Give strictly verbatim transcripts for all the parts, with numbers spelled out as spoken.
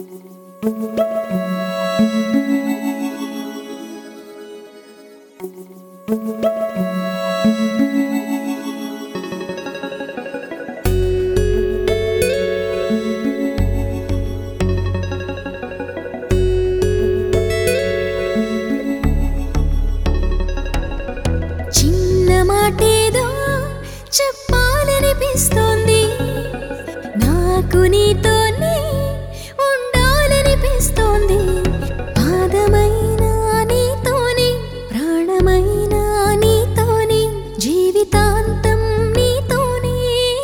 మాటేదో చెప్పాలనిపిస్తోంది నాకు నీతోనే ఉండాలనిపిస్తోంది పాదమైన నీతోనే ప్రాణమైన నీతోనే జీవితాంతం నీతోనే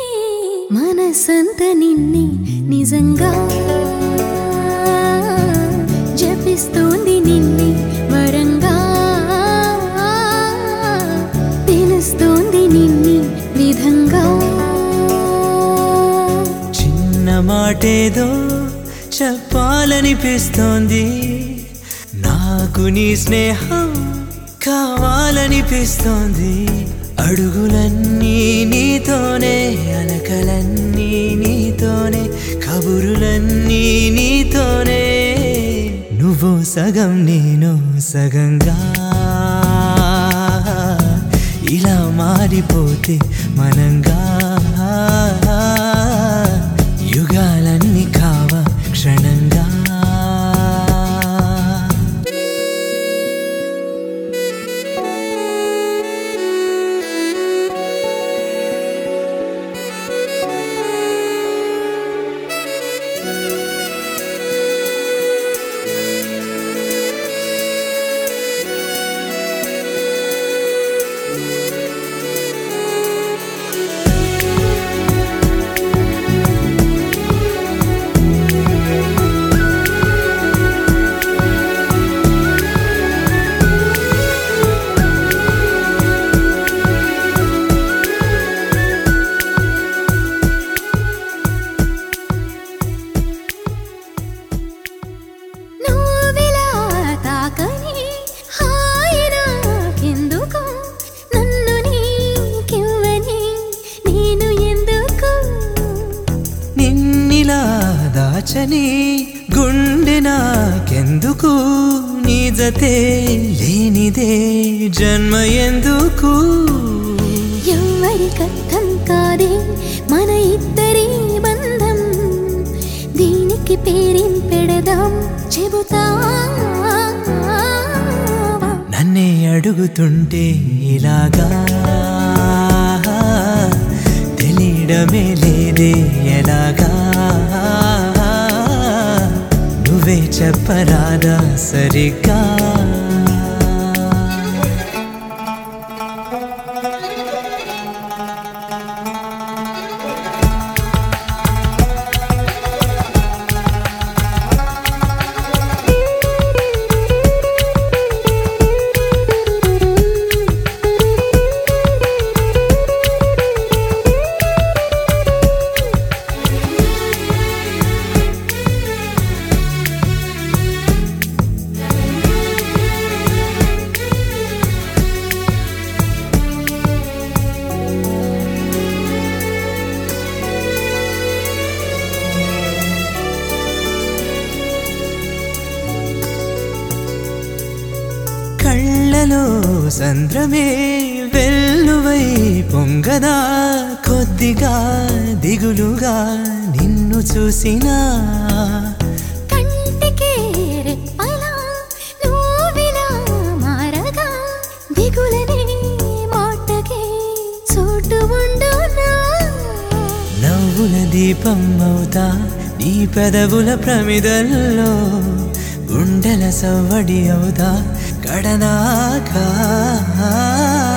మనసంత నిన్నే నిజంగా జపిస్తోంది నిన్నే వరంగా తెలుస్తోంది నిన్ని విధంగా చిన్న మాటేదో చెప్పాలనిపిస్తోంది నాకు నీ స్నేహం కావాలనిపిస్తోంది అడుగులన్నీ నీతోనే అలకలన్నీ నీతోనే కబురులన్నీ నీతోనే నువ్వు సగం నేను సగంగా ఇలా మారిపోతే మనంగా యుగాలన్నీ కావా క్షణంగా దాచని గుండె నాకెందుకు నీ జతే లేనిదే జన్మ ఎందుకు ఎవరికర్థం కాదే మన ఇద్దరి బంధం దీనికి పేరేం పెడదాం చెబుతా నన్నే అడుగుతుంటే ఇలాగా తెలియడమే లేదే ఎలాగా నువ్వే చెప్పరాదా సరిగ్గా కళ్ళలో సంద్రమే వెల్లువై పొంగదా కొద్దిగా దిగులుగా నిన్ను చూసినా కంటికే రెప్పలా నువ్విలా మారగా దిగులనే మాటకే చోటు ఉండునా నవ్వుల దీపం అవుతా నీ పెదవుల ప్రమిదల్లో గుండెల సవ్వడి అవుతా కడదాకా